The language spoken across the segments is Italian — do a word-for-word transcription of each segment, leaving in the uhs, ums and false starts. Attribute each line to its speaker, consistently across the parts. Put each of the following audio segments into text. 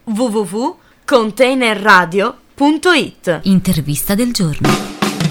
Speaker 1: w w w punto container radio punto it.
Speaker 2: Intervista del giorno.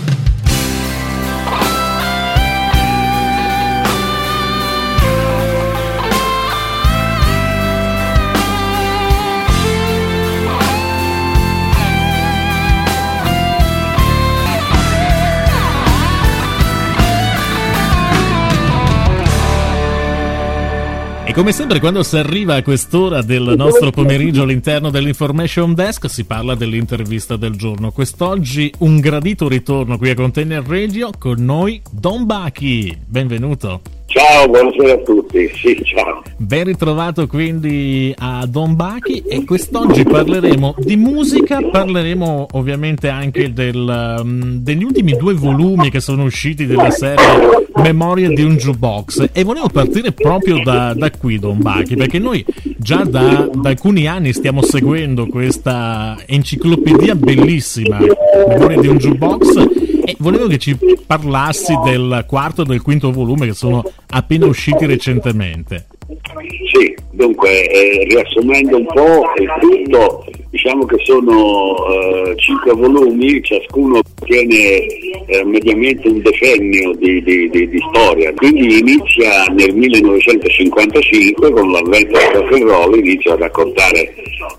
Speaker 3: E come sempre quando si arriva a quest'ora del nostro pomeriggio all'interno dell'Information Desk si parla dell'intervista del giorno. Quest'oggi un gradito ritorno qui a Container Radio, con noi Don Bachi, benvenuto.
Speaker 4: Ciao, buonasera a tutti, sì, ciao.
Speaker 3: Ben ritrovato quindi a Don Bachi, e quest'oggi parleremo di musica, parleremo ovviamente anche del, um, degli ultimi due volumi che sono usciti della serie Memorie di un Jukebox, e volevo partire proprio da, da qui, Don Bachi, perché noi già da, da alcuni anni stiamo seguendo questa enciclopedia bellissima, Memorie di un Jukebox, e volevo che ci parlassi del quarto e del quinto volume che sono appena usciti recentemente.
Speaker 4: Sì, dunque, eh, riassumendo un po' il tutto, diciamo che sono eh, cinque volumi, ciascuno tiene eh, mediamente un decennio di, di, di, di storia, quindi inizia nel millenovecentocinquantacinque con l'avvento del rock and roll, inizia a raccontare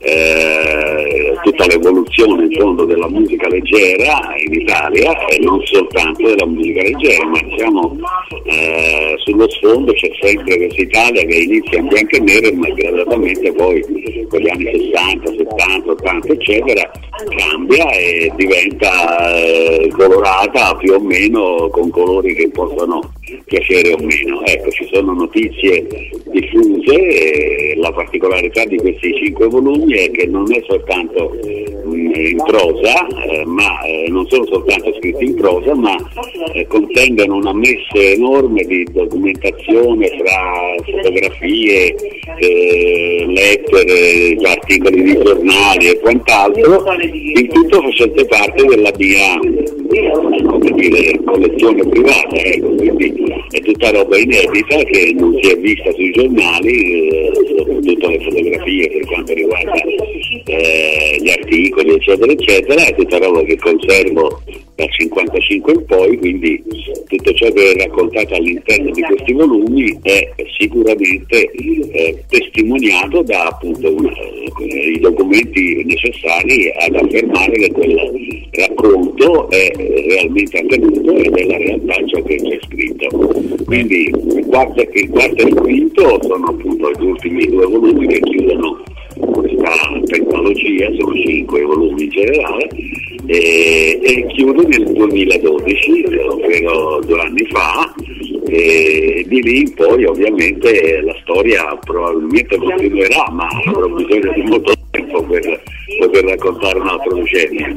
Speaker 4: eh, tutta l'evoluzione in fondo della musica leggera in Italia, e non soltanto della musica leggera, ma diciamo eh, sullo sfondo c'è sempre questa Italia che inizia in bianco e nero, ma gradatamente poi con gli anni sessanta, settanta, ottanta eccetera cambia e diventa eh, colorata più o meno con colori che possono piacere o meno. Ecco, ci sono notizie diffuse, e la particolarità di questi cinque volumi è che non è soltanto mh, in prosa, eh, ma eh, non sono soltanto scritti in prosa, ma eh, contengono una messe enorme di documentazione fra fotografie, eh, lettere, articoli di giornali e quant'altro, il tutto facente parte della mia, come dire, collezione privata, ecco, quindi è tutta roba inedita che non si è vista sui giornali, eh, soprattutto le fotografie per quanto riguarda eh, gli articoli eccetera eccetera, è tutta roba che conservo dal cinquantacinque in poi, quindi tutto ciò che è raccontato all'interno di questi volumi è sicuramente eh, testimoniato da appunto una, eh, i documenti necessari ad affermare che quel racconto è realmente accaduto ed è la realtà ciò che c'è scritto. Quindi il quarto, il quarto e il quinto sono appunto gli ultimi due volumi che chiudono questa tecnologia, sono cinque volumi in generale, e, e chiude nel duemiladodici, ovvero due anni fa, e di lì in poi ovviamente la storia probabilmente continuerà, ma avrò bisogno di molto tempo per poter raccontare un altro decennio.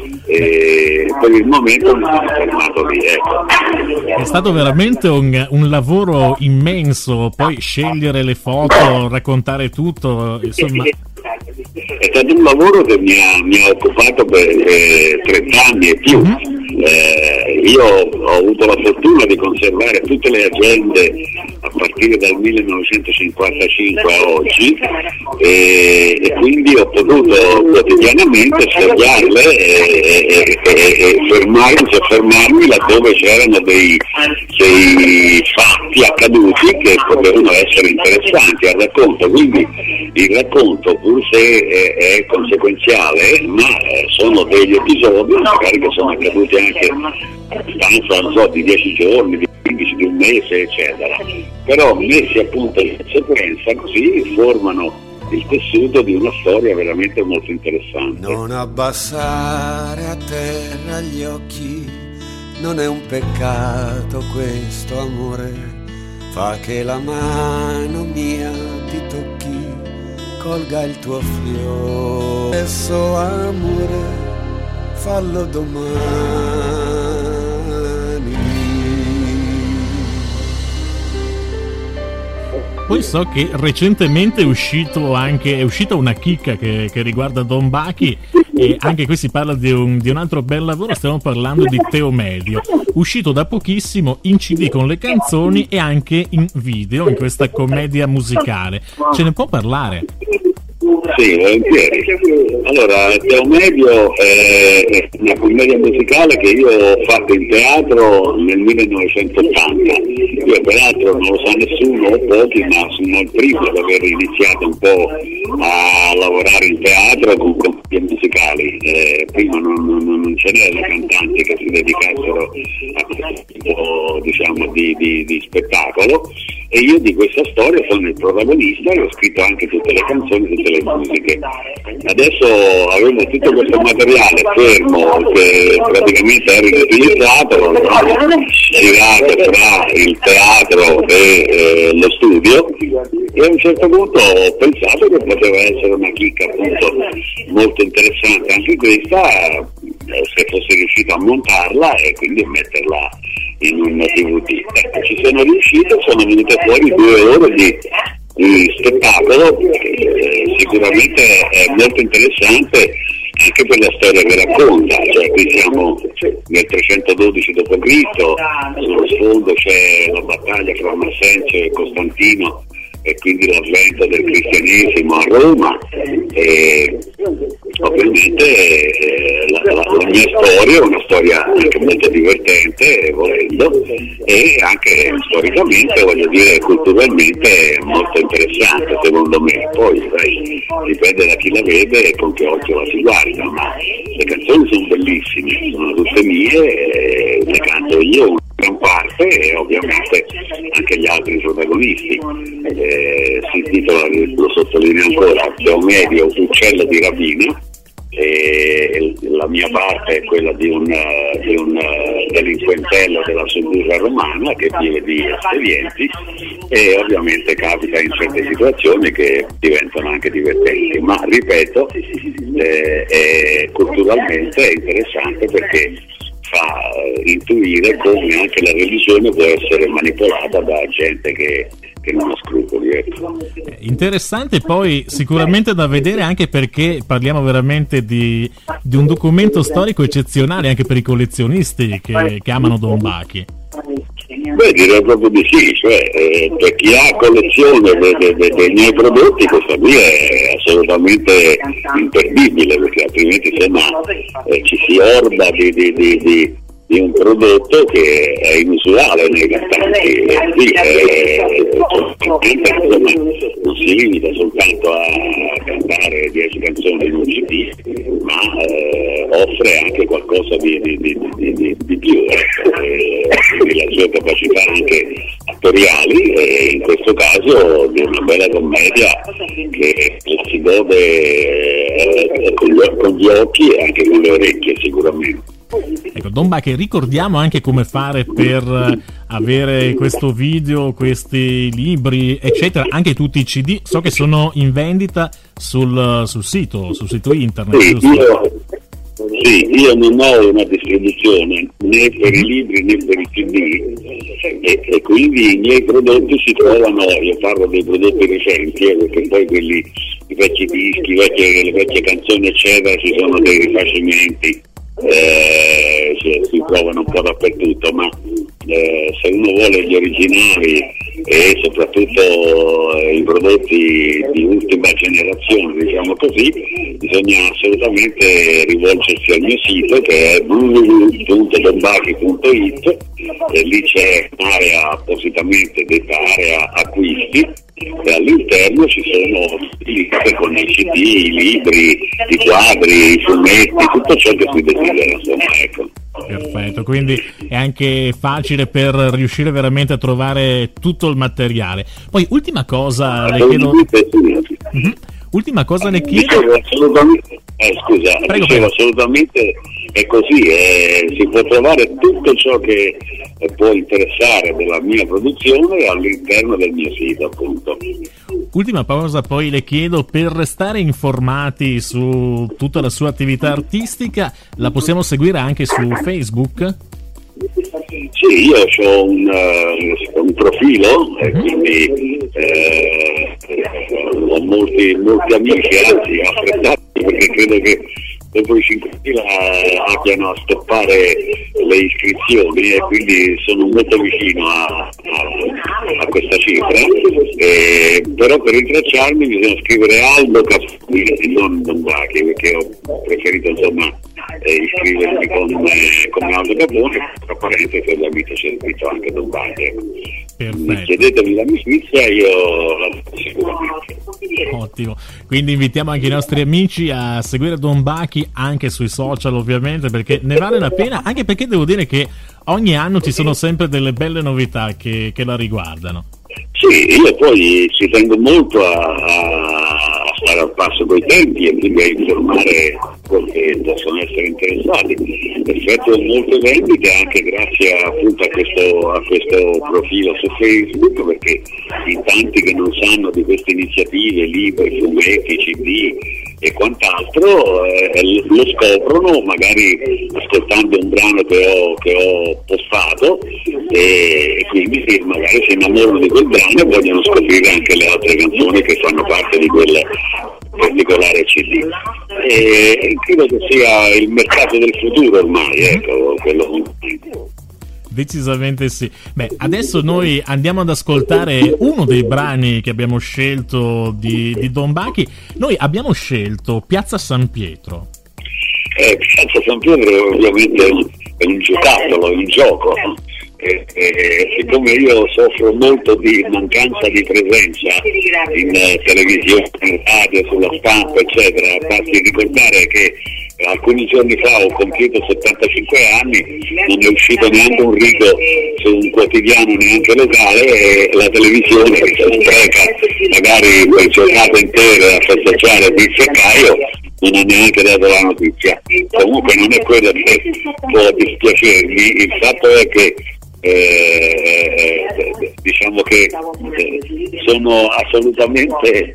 Speaker 4: E per il momento mi sono fermato lì, ecco.
Speaker 3: È stato veramente un, un lavoro immenso, poi scegliere le foto, raccontare tutto, insomma.
Speaker 4: È stato un lavoro che mi ha, mi ha occupato per eh, trent'anni e più. Eh, io ho avuto la fortuna di conservare tutte le agende a partire dal millenovecentocinquantacinque a oggi, e, e quindi ho potuto quotidianamente sfogliarle e, e, e, e fermarmi, fermarmi laddove c'erano dei, dei fatti accaduti che potevano essere interessanti al racconto. Quindi il racconto, pur se è, è conseguenziale, ma sono degli episodi magari che sono accaduti anche a distanza, non so, di dieci giorni, di quindici, di un mese eccetera, però messi appunto in sequenza così formano il tessuto di una storia veramente molto interessante.
Speaker 5: Non abbassare a terra gli occhi, non è un peccato questo amore, fa che la mano mia ti tocchi, colga il tuo fiore, adesso amore fallo domani.
Speaker 3: Poi so che recentemente è uscito anche è uscita una chicca che, che riguarda Don Bachi, e anche qui si parla di un, di un altro bel lavoro. Stiamo parlando di Teo Medio, uscito da pochissimo in C D con le canzoni e anche in video, in questa commedia musicale. Ce ne può parlare?
Speaker 4: Sì, volentieri. Allora, Teo Medio è una commedia musicale che io ho fatto in teatro nel millenovecentottanta. Io peraltro non lo sa nessuno o pochi, ma sono il primo ad aver iniziato un po' a lavorare in teatro con commedie musicali. Eh, prima non, non, non ce n'erano cantanti che si dedicassero a questo tipo, diciamo, di, di, di spettacolo, e io di questa storia sono il protagonista e ho scritto anche tutte le canzoni, tutte le musiche. Adesso avevo tutto questo materiale fermo che praticamente era inutilizzato, girato tra il teatro e eh, lo studio, e a un certo punto ho pensato che poteva essere una chicca appunto molto interessante anche questa, se fossi riuscito a montarla e quindi a metterla in un D V D. Ecco, ci sono riuscito, sono venute fuori due ore di, di spettacolo, eh, sicuramente è molto interessante anche per la storia che racconta, cioè qui siamo nel trecentododici dopo Cristo, sullo sfondo c'è la battaglia fra Massenzio e Costantino e quindi l'avvento del cristianesimo a Roma, e ovviamente eh, la, la, la mia storia è una storia anche molto divertente, volendo, e anche storicamente, voglio dire, culturalmente molto interessante secondo me. Poi dai, dipende da chi la vede e con che occhio la si guarda, ma le canzoni sono bellissime, sono tutte mie, le canto io gran parte e ovviamente anche gli altri protagonisti. Eh, si intitola, lo sottolineo ancora, Teo Medio, Uccello di rapina, e la mia parte è quella di un, di un delinquentello della suburra romana che vive di espedienti, e ovviamente capita in certe situazioni che diventano anche divertenti, ma ripeto, eh, è culturalmente è interessante perché fa intuire come anche la religione può essere manipolata da gente che, che non ha scrupoli. Ecco.
Speaker 3: Interessante, poi sicuramente da vedere anche perché parliamo veramente di, di un documento storico eccezionale anche per i collezionisti che, che amano Don Bachi.
Speaker 4: Beh, direi proprio di sì, cioè eh, per chi ha collezione de, de, de, dei miei prodotti questa qui è assolutamente imperdibile, perché altrimenti sembra eh, ci si orda di, di, di, di, di un prodotto che è inusuale nei cantanti. Eh, sì, eh, insomma, non si limita soltanto a cantare dieci canzoni in un C D, ma eh, offre anche qualcosa di, di, di, di, di, di più, eh, quindi le sue capacità anche attoriali, e in questo caso di una bella commedia che la si gode eh, con, gli, con gli occhi e anche con le orecchie sicuramente.
Speaker 3: Ecco, Don Bachi, ricordiamo anche come fare per avere questo video, questi libri, eccetera, anche tutti i C D. So che sono in vendita sul, sul sito, sul sito internet.
Speaker 4: Sì, io, sì, io non ho una distribuzione né per i libri né per i C D, e, e quindi i miei prodotti si trovano, io parlo dei prodotti recenti, eh, perché poi quelli, i vecchi dischi, vecchie, le vecchie canzoni eccetera, ci sono dei rifacimenti. Eh, cioè, si trovano un po' dappertutto, ma eh, se uno vuole gli originali e soprattutto eh, i prodotti di ultima generazione, diciamo così, bisogna assolutamente rivolgersi al mio sito che è w w w punto don bachi punto i t, e lì c'è un'area appositamente detta area acquisti, e all'interno ci sono liste con i C D, i libri, i quadri, i fumetti, tutto ciò che si desidera, insomma, ecco.
Speaker 3: Perfetto, quindi è anche facile per riuscire veramente a trovare tutto il materiale. Poi ultima cosa le chiedo mm-hmm. ultima cosa le chiedo
Speaker 4: dicevo, assolutamente eh, scusa
Speaker 3: prego,
Speaker 4: dicevo,
Speaker 3: prego.
Speaker 4: assolutamente è così, eh, si può trovare tutto ciò che eh, può interessare della mia produzione all'interno del mio sito, appunto.
Speaker 3: Ultima cosa poi le chiedo, per restare informati su tutta la sua attività artistica, la possiamo seguire anche su Facebook?
Speaker 4: Sì, io ho un, uh, un profilo e quindi eh, ho molti, molti amici, anzi apprezzati, perché credo che dopo i cinquemila abbiano a stoppare le iscrizioni, e quindi sono molto vicino a, a, a questa cifra, eh, però per rintracciarmi bisogna scrivere Aldo Capponi e non Don Bachi, perché ho preferito insomma eh, iscrivermi con, eh, come Aldo Capponi, tra parentesi ovviamente c'è scritto anche Don Bachi. Chiedetemi l'amicizia, io la do sicuramente.
Speaker 3: Ottimo, quindi invitiamo anche i nostri amici a seguire Don Bachi anche sui social, ovviamente, perché ne vale la pena, anche perché devo dire che ogni anno ci sono sempre delle belle novità che, che la riguardano.
Speaker 4: Sì, io poi ci tengo molto a, a stare al passo coi tempi e quindi a informare quelli che possono essere interessati. Effettuo molte vendite anche grazie appunto a questo, a questo profilo su Facebook, perché in tanti che non sanno di queste iniziative, libri, fumetti, C D e quant'altro, eh, lo scoprono magari ascoltando un brano che ho, che ho postato, e quindi sì, magari si innamorano di quel brano e vogliono scoprire anche le altre canzoni che fanno parte di quel particolare C D. E credo che sia il mercato del futuro ormai, ecco, quello.
Speaker 3: Decisamente sì. Beh, adesso noi andiamo ad ascoltare uno dei brani che abbiamo scelto di, di Don Bachi. Noi abbiamo scelto Piazza San Pietro.
Speaker 4: Eh, Piazza San Pietro ovviamente è un, è un giocattolo, è un gioco. E, e, siccome io soffro molto di mancanza di presenza in eh, televisione, in radio, sulla stampa eccetera, basti ricordare che alcuni giorni fa ho compiuto settantacinque anni, non è uscito neanche un rigo su un quotidiano neanche locale, e la televisione che si spreca magari per giornate intere a festeggiare Pizza e Caio non ha neanche dato la notizia. Comunque non è quello che può dispiacermi, il fatto è che Eh, eh, diciamo che eh, sono assolutamente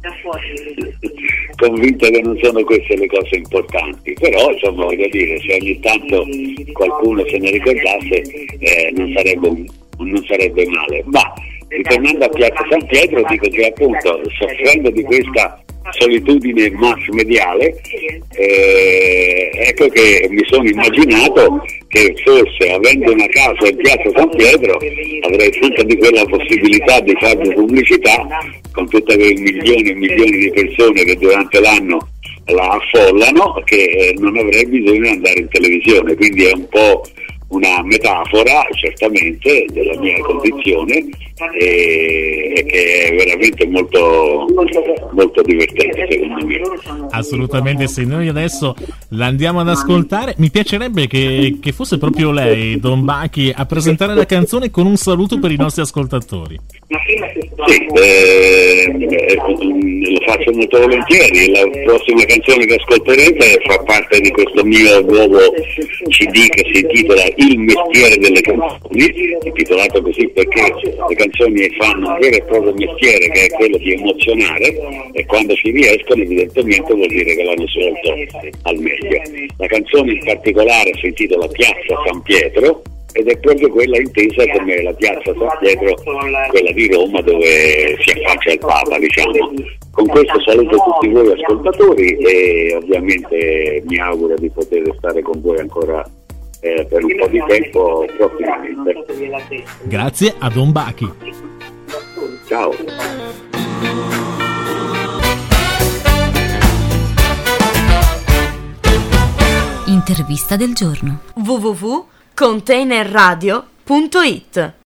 Speaker 4: convinto che non sono queste le cose importanti, però insomma voglio dire, se ogni tanto qualcuno se ne ricordasse eh, non sarebbe non sarebbe male. Ma ritornando a Piazza San Pietro, dico che appunto soffrendo di questa solitudine mass mediale, eh, ecco che mi sono immaginato che forse avendo una casa in Piazza San Pietro avrei tutta di quella possibilità di farmi pubblicità con tutte quei milioni e milioni di persone che durante l'anno la affollano, che eh, non avrei bisogno di andare in televisione. Quindi è un po' una metafora certamente della mia condizione, e, e che è veramente molto molto divertente secondo me.
Speaker 3: Assolutamente sì. Noi adesso l'andiamo ad ascoltare. Mi piacerebbe che, che fosse proprio lei, Don Bachi, a presentare la canzone con un saluto per i nostri ascoltatori.
Speaker 4: Sì, eh, lo faccio molto volentieri. La prossima canzone che ascolterete fa parte di questo mio nuovo C D che si intitola Il mestiere delle canzoni, intitolato così perché le canzoni fanno un vero e proprio mestiere, che è quello di emozionare, e quando ci riescono evidentemente vuol dire che l'hanno svolto al meglio. La canzone in particolare si intitola Piazza San Pietro, ed è proprio quella intesa come la Piazza San Pietro, quella di Roma dove si affaccia il Papa, diciamo. Con questo saluto tutti voi ascoltatori e ovviamente mi auguro di poter stare con voi ancora eh, per un po' di tempo prossimamente.
Speaker 3: Grazie a Don Bachi.
Speaker 4: Ciao.
Speaker 1: Intervista del giorno. w w w punto container radio punto it